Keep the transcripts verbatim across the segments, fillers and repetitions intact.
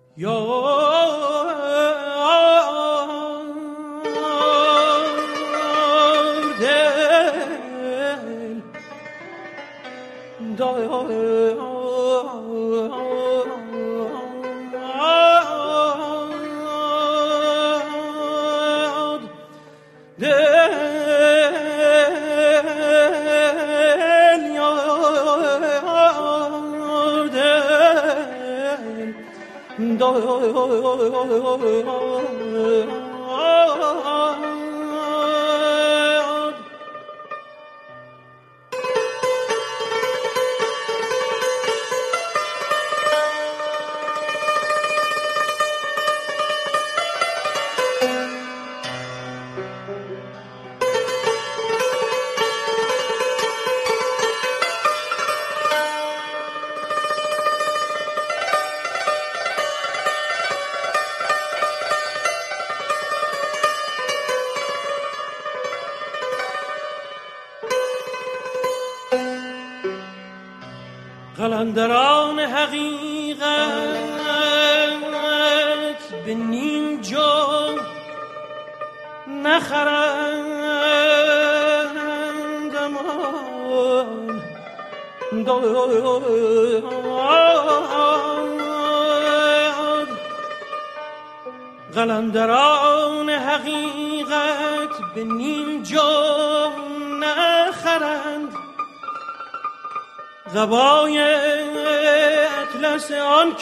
قلندران حقیقت به نیم جو نخرند امان داد. قلندران حقیقت به نیم جو نخرند قبای اطلس آن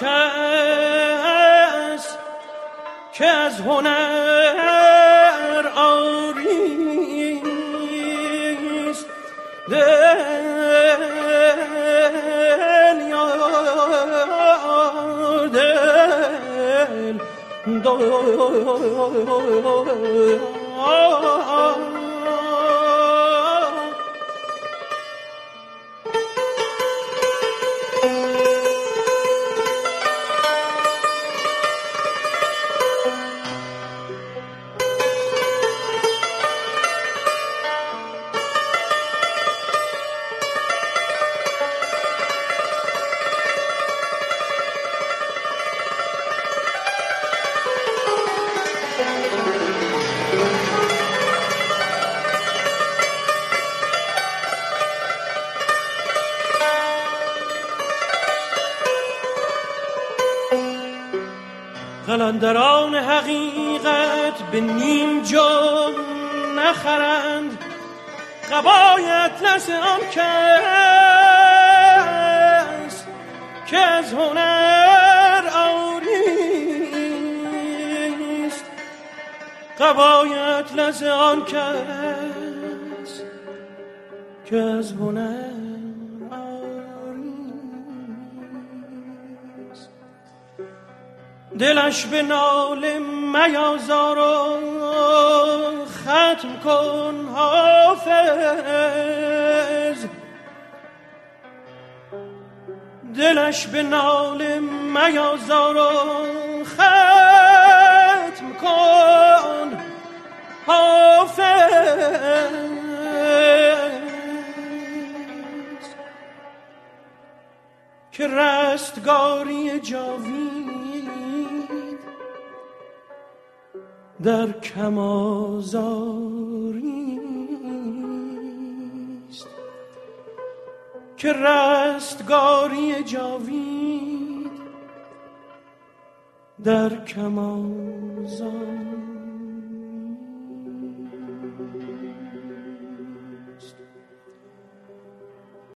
کس که از هنر عاریست. دل یار دل دل قلندران حقیقت به نیم جو نخرند قبای اطلس آن کس که از هنر عاریست. قبای اطلس آن کس که از هنر دلش به ناله میازار و ختم کن حافظ. دلش به ناله میازار و ختم کن حافظ. که رستگاری جاوید در کم آزاریست. که رستگاری جاوید در کم آزاریست.